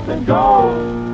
and go.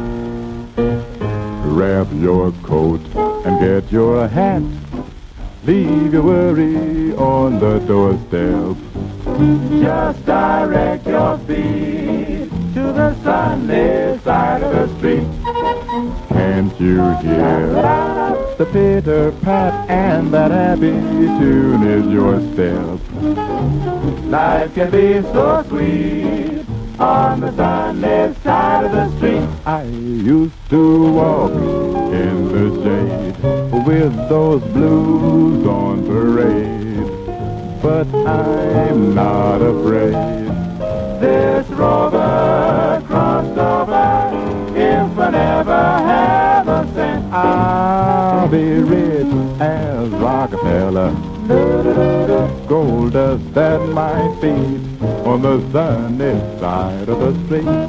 Grab your coat and get your hat. Leave your worry on the doorstep. Just direct your feet to the sunlit side of the street. Can't you hear the pitter-pat, and that happy tune is your step? Life can be so sweet on the sunlit side of the street. I used to walk in the shade with those blues on parade, but I'm not afraid. This rover crossed over. If I never have a cent, I'll be rich as Rockefeller. Gold dust at my feet on the sunny side of the street.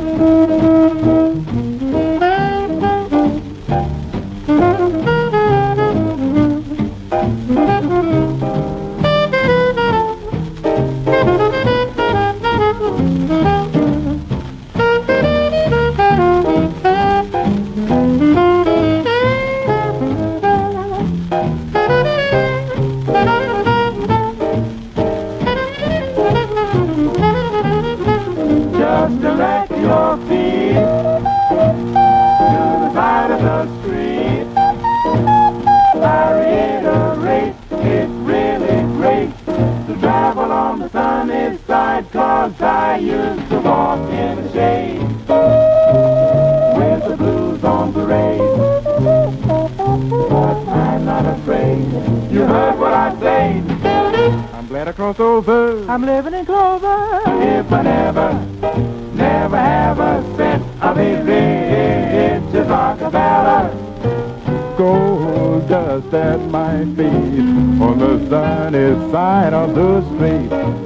just direct your feet to the side of the street. I reiterate, it's really great to travel on the sunny side, 'cause I used to walk in the shade with the blues on parade. But I'm not afraid. You heard what I said. I'm glad I crossed over. I'm living in clover. If I never have a cent, I'll be rich as Rockefeller. Gold dust at my feet on the sunny side of the street.